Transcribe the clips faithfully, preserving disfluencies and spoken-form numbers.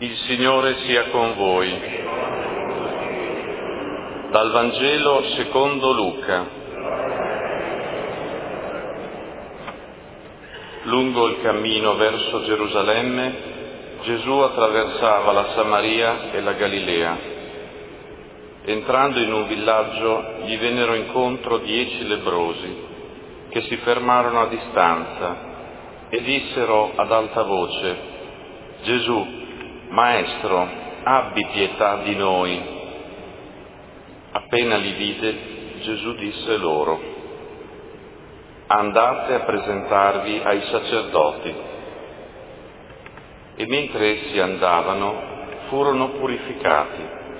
Il Signore sia con voi. Dal Vangelo secondo Luca. Lungo il cammino verso Gerusalemme, Gesù attraversava la Samaria e la Galilea. Entrando in un villaggio, gli vennero incontro dieci lebbrosi, che si fermarono a distanza e dissero ad alta voce: Gesù, Maestro, abbi pietà di noi. Appena li vide, Gesù disse loro: andate a presentarvi ai sacerdoti. E mentre essi andavano, furono purificati.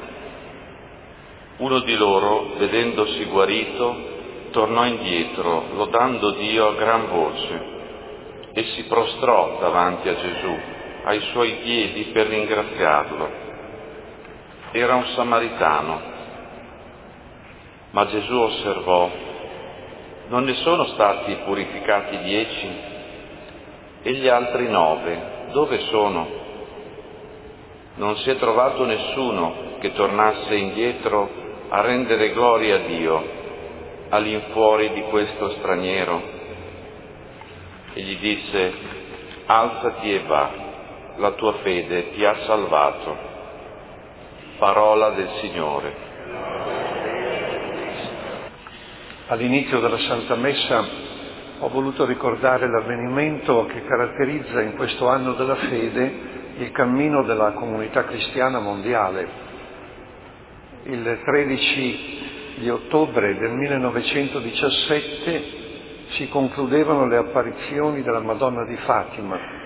Uno di loro, vedendosi guarito, tornò indietro, lodando Dio a gran voce, e si prostrò davanti a Gesù, ai suoi piedi per ringraziarlo. Era un samaritano. Ma Gesù osservò: non ne sono stati purificati dieci? E gli altri nove, dove sono? Non si è trovato nessuno che tornasse indietro a rendere gloria a Dio, all'infuori di questo straniero. E gli disse: alzati e va. La tua fede ti ha salvato. Parola del Signore. All'inizio della Santa Messa ho voluto ricordare l'avvenimento che caratterizza in questo anno della fede il cammino della comunità cristiana mondiale. Il tredici di ottobre del millenovecentodiciassette si concludevano le apparizioni della Madonna di Fatima.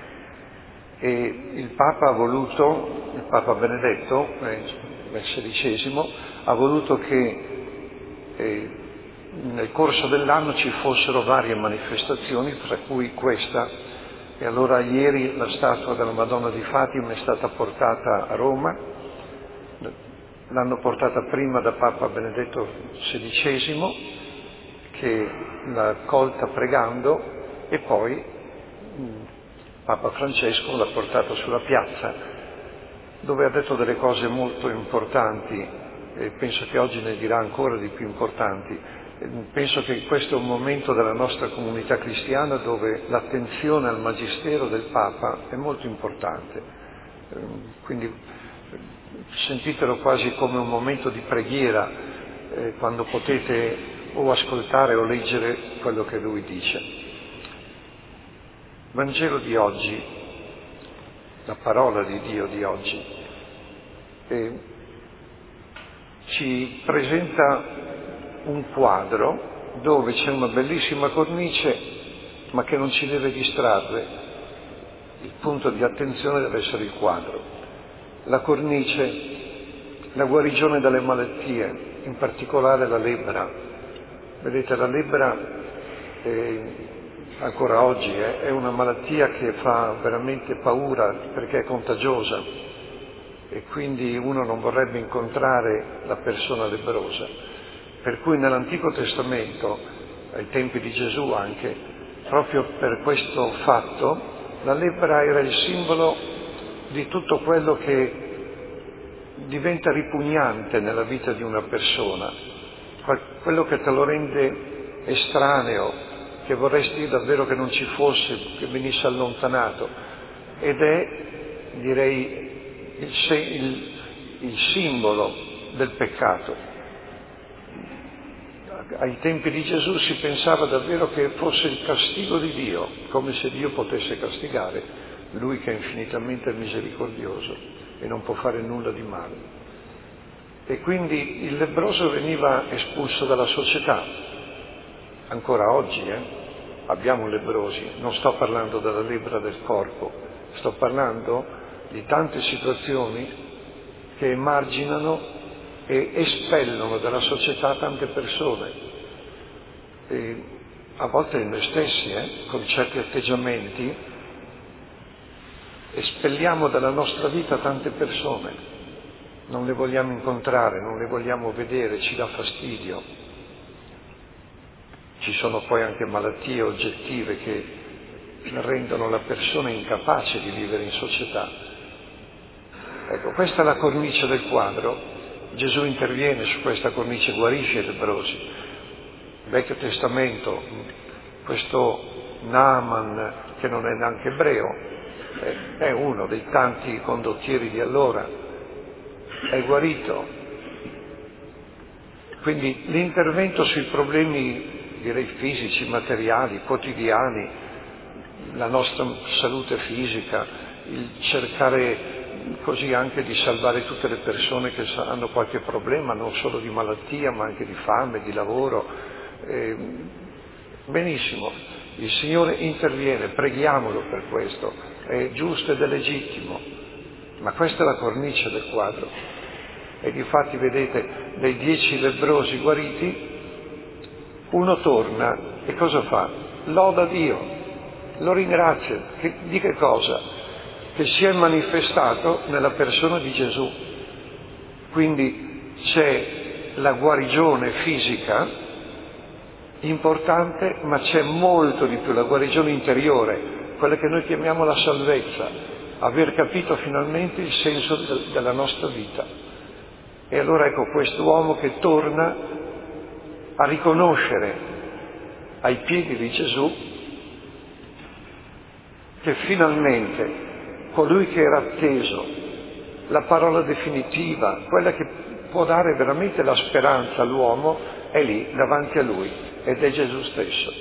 E il Papa ha voluto, il Papa Benedetto, eh, il sedicesimo, ha voluto che eh, nel corso dell'anno ci fossero varie manifestazioni, tra cui questa. E allora ieri la statua della Madonna di Fatima è stata portata a Roma, l'hanno portata prima da Papa Benedetto sedicesimo, che l'ha accolta pregando, e poi Papa Francesco l'ha portato sulla piazza, dove ha detto delle cose molto importanti, e penso che oggi ne dirà ancora di più importanti. Penso che questo è un momento della nostra comunità cristiana dove l'attenzione al magistero del Papa è molto importante. Quindi sentitelo quasi come un momento di preghiera, eh, quando potete o ascoltare o leggere quello che lui dice. Vangelo di oggi, la parola di Dio di oggi, eh, ci presenta un quadro dove c'è una bellissima cornice, ma che non ci deve distrarre. Il punto di attenzione deve essere il quadro. La cornice, la guarigione dalle malattie, in particolare la lebbra. Vedete, la lebbra eh, ancora oggi eh, è una malattia che fa veramente paura perché è contagiosa, e quindi uno non vorrebbe incontrare la persona lebbrosa. Per cui nell'Antico Testamento, ai tempi di Gesù anche, proprio per questo fatto, la lebbra era il simbolo di tutto quello che diventa ripugnante nella vita di una persona, quello che te lo rende estraneo, che vorresti davvero che non ci fosse, che venisse allontanato, ed è, direi, il, il, il simbolo del peccato. Ai tempi di Gesù si pensava davvero che fosse il castigo di Dio, come se Dio potesse castigare lui che è infinitamente misericordioso e non può fare nulla di male. E quindi il lebbroso veniva espulso dalla società. Ancora oggi eh, abbiamo lebbrosi, non sto parlando della lebbra del corpo, sto parlando di tante situazioni che emarginano e espellono dalla società tante persone. E a volte noi stessi, eh, con certi atteggiamenti, espelliamo dalla nostra vita tante persone, non le vogliamo incontrare, non le vogliamo vedere, ci dà fastidio. Ci sono poi anche malattie oggettive che rendono la persona incapace di vivere in società. Ecco, questa è la cornice del quadro. Gesù interviene su questa cornice, guarisce i lebbrosi. Vecchio Testamento, questo Naaman, che non è neanche ebreo, è uno dei tanti condottieri di allora, è guarito. Quindi l'intervento sui problemi, direi fisici, materiali, quotidiani, la nostra salute fisica, il cercare così anche di salvare tutte le persone che hanno qualche problema, non solo di malattia ma anche di fame, di lavoro. Eh, benissimo, il Signore interviene, preghiamolo per questo, è giusto ed è legittimo, ma questa è la cornice del quadro. E difatti vedete, dei dieci lebbrosi guariti, uno torna e cosa fa? Loda Dio, lo ringrazia. Che, di che cosa? Che si è manifestato nella persona di Gesù. Quindi c'è la guarigione fisica importante, ma c'è molto di più, la guarigione interiore, quella che noi chiamiamo la salvezza, aver capito finalmente il senso de- della nostra vita. E allora ecco quest'uomo che torna a riconoscere ai piedi di Gesù che finalmente colui che era atteso, la parola definitiva, quella che può dare veramente la speranza all'uomo, è lì davanti a lui, ed è Gesù stesso.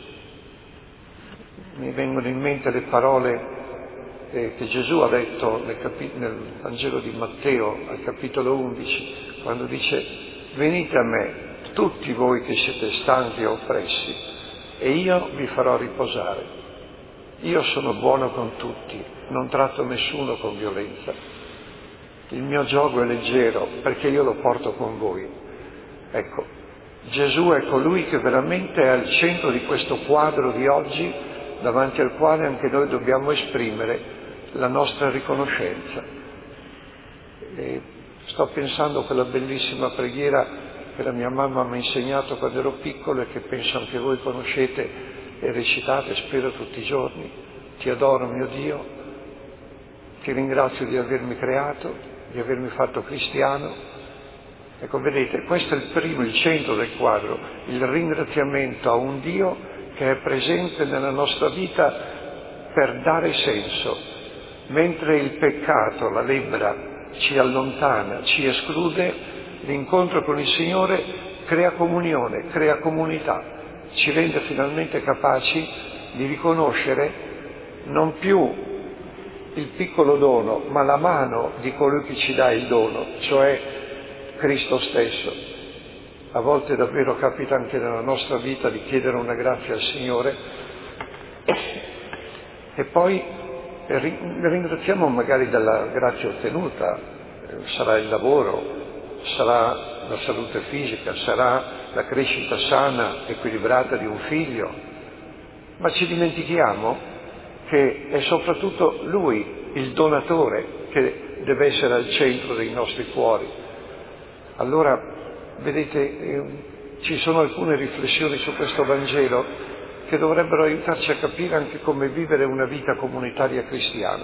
Mi vengono in mente le parole eh, che Gesù ha detto nel, capi- nel Vangelo di Matteo, al capitolo undici, quando dice: venite a me, tutti voi che siete stanchi e oppressi, e io vi farò riposare. Io sono buono con tutti, non tratto nessuno con violenza. Il mio giogo è leggero perché io lo porto con voi. Ecco, Gesù è colui che veramente è al centro di questo quadro di oggi, davanti al quale anche noi dobbiamo esprimere la nostra riconoscenza. E sto pensando a quella bellissima preghiera che la mia mamma mi ha insegnato quando ero piccolo e che penso anche voi conoscete e recitate, spero, tutti i giorni. Ti adoro, mio Dio, ti ringrazio di avermi creato, di avermi fatto cristiano. Ecco, vedete, questo è il primo, il centro del quadro, il ringraziamento a un Dio che è presente nella nostra vita per dare senso. Mentre il peccato, la lebbra, ci allontana, ci esclude, l'incontro con il Signore crea comunione, crea comunità. Ci rende finalmente capaci di riconoscere non più il piccolo dono, ma la mano di colui che ci dà il dono, cioè Cristo stesso. A volte davvero capita anche nella nostra vita di chiedere una grazia al Signore e poi ringraziamo magari della grazia ottenuta, sarà il lavoro, sarà la salute fisica, sarà la crescita sana, equilibrata di un figlio, ma ci dimentichiamo che è soprattutto Lui, il donatore, che deve essere al centro dei nostri cuori. Allora, vedete, eh, ci sono alcune riflessioni su questo Vangelo che dovrebbero aiutarci a capire anche come vivere una vita comunitaria cristiana.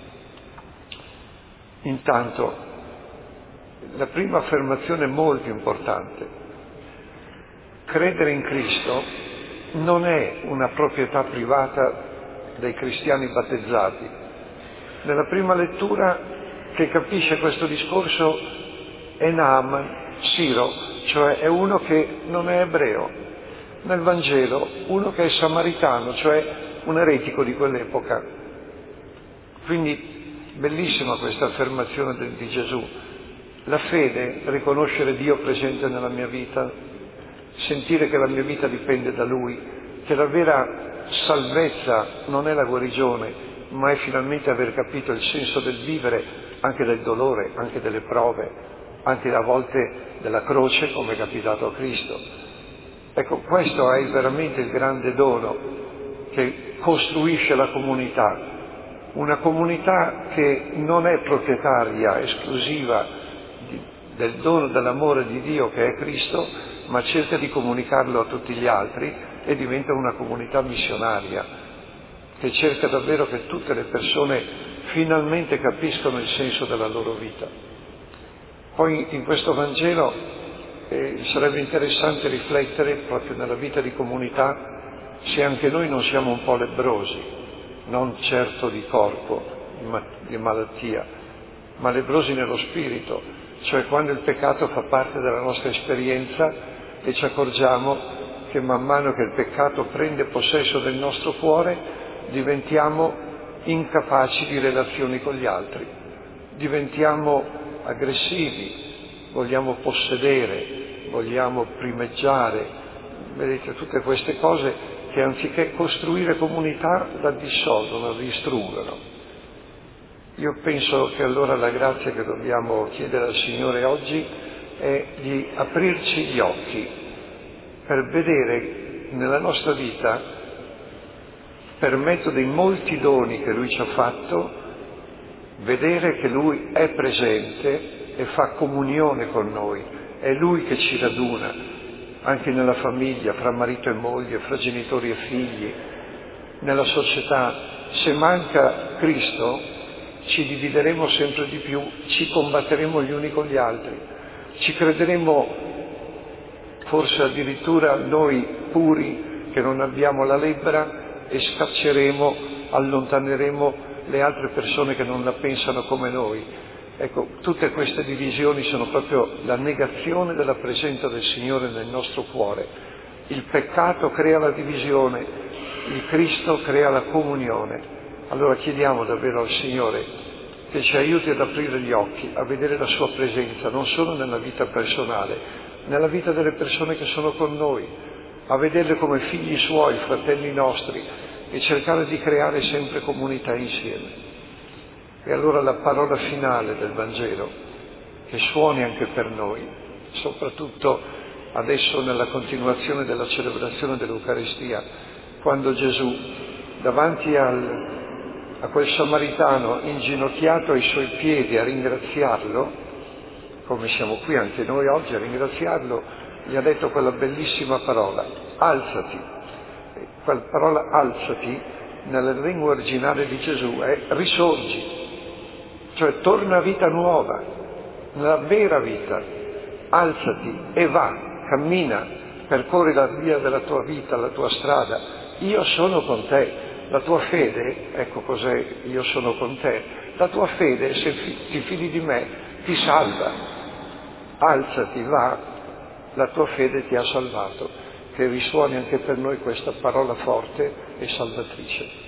Intanto, la prima affermazione è molto importante. Credere in Cristo non è una proprietà privata dei cristiani battezzati. Nella prima lettura che capisce questo discorso è Naaman, Siro, cioè è uno che non è ebreo. Nel Vangelo uno che è samaritano, cioè un eretico di quell'epoca. Quindi bellissima questa affermazione di Gesù. La fede, riconoscere Dio presente nella mia vita, sentire che la mia vita dipende da Lui, che la vera salvezza non è la guarigione, ma è finalmente aver capito il senso del vivere, anche del dolore, anche delle prove, anche a volte della croce, come è capitato a Cristo. Ecco, questo è veramente il grande dono che costruisce la comunità, una comunità che non è proprietaria, esclusiva del dono dell'amore di Dio che è Cristo, ma cerca di comunicarlo a tutti gli altri e diventa una comunità missionaria che cerca davvero che tutte le persone finalmente capiscono il senso della loro vita. Poi in questo Vangelo eh, sarebbe interessante riflettere proprio nella vita di comunità se anche noi non siamo un po' lebbrosi, non certo di corpo, di, ma- di malattia, ma lebbrosi nello spirito, cioè quando il peccato fa parte della nostra esperienza e ci accorgiamo che man mano che il peccato prende possesso del nostro cuore diventiamo incapaci di relazioni con gli altri, diventiamo aggressivi, vogliamo possedere, vogliamo primeggiare, vedete tutte queste cose che anziché costruire comunità la dissolvono, la distruggono. Io penso che allora la grazia che dobbiamo chiedere al Signore oggi è di aprirci gli occhi per vedere nella nostra vita, per mezzo dei molti doni che Lui ci ha fatto, vedere che Lui è presente e fa comunione con noi, è Lui che ci raduna, anche nella famiglia, fra marito e moglie, fra genitori e figli, nella società. Se manca Cristo, ci divideremo sempre di più, ci combatteremo gli uni con gli altri, ci crederemo forse addirittura noi puri che non abbiamo la lebbra e scacceremo, allontaneremo le altre persone che non la pensano come noi. Ecco, tutte queste divisioni sono proprio la negazione della presenza del Signore nel nostro cuore. Il peccato crea la divisione, il Cristo crea la comunione. Allora chiediamo davvero al Signore che ci aiuti ad aprire gli occhi, a vedere la Sua presenza, non solo nella vita personale, nella vita delle persone che sono con noi, a vederle come figli Suoi, fratelli nostri, e cercare di creare sempre comunità insieme. E allora la parola finale del Vangelo, che suoni anche per noi, soprattutto adesso nella continuazione della celebrazione dell'Eucaristia, quando Gesù, davanti al, a quel samaritano inginocchiato ai Suoi piedi a ringraziarlo, come siamo qui anche noi oggi a ringraziarlo, gli ha detto quella bellissima parola, alzati. Quella parola alzati, nella lingua originale di Gesù, è risorgi. Cioè torna a vita nuova, nella vera vita, alzati e va, cammina, percorri la via della tua vita, la tua strada. Io sono con te, la tua fede, ecco cos'è io sono con te, la tua fede, se ti fidi di me, ti salva. Alzati, va, la tua fede ti ha salvato. Che risuoni anche per noi questa parola forte e salvatrice.